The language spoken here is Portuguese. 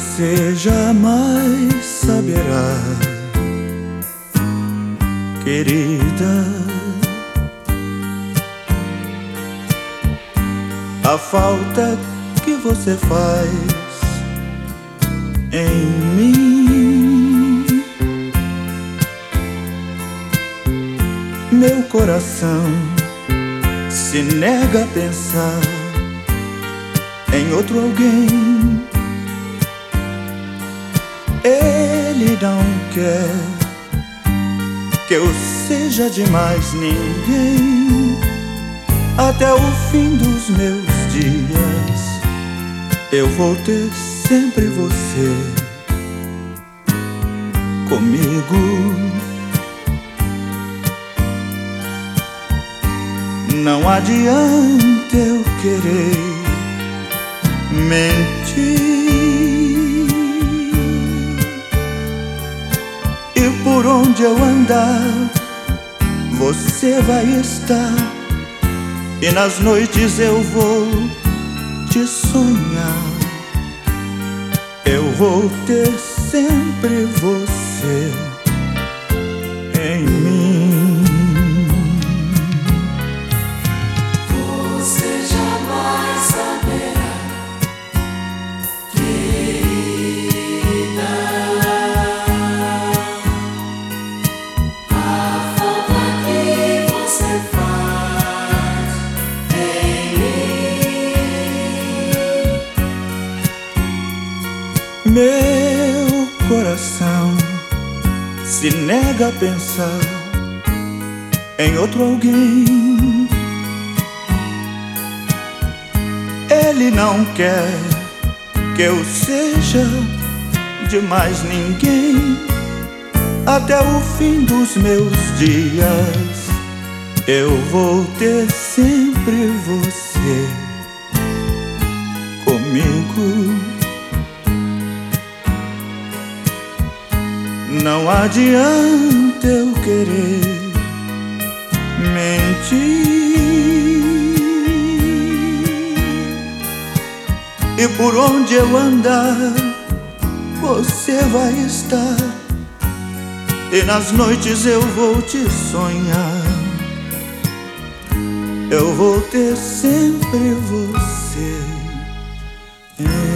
Você jamais saberá, querida, a falta que você faz em mim. Meu coração se nega a pensar em outro alguém. Ele não quer que eu seja de mais ninguém. Até o fim dos meus dias eu vou ter sempre você comigo. Não adianta eu querer mentir, e por onde eu andar você vai estar, e nas noites eu vou te sonhar. Eu vou ter sempre você em mim. Você jamais saberá, querida, a falta que você faz em mim. Meu coração se nega a pensar em outro alguém. Ele não quer que eu seja de mais ninguém. Até o fim dos meus dias eu vou ter sempre você comigo. Não adianta eu querer mentir, e por onde eu andar você vai estar, e nas noites eu vou te sonhar. Eu vou ter sempre você em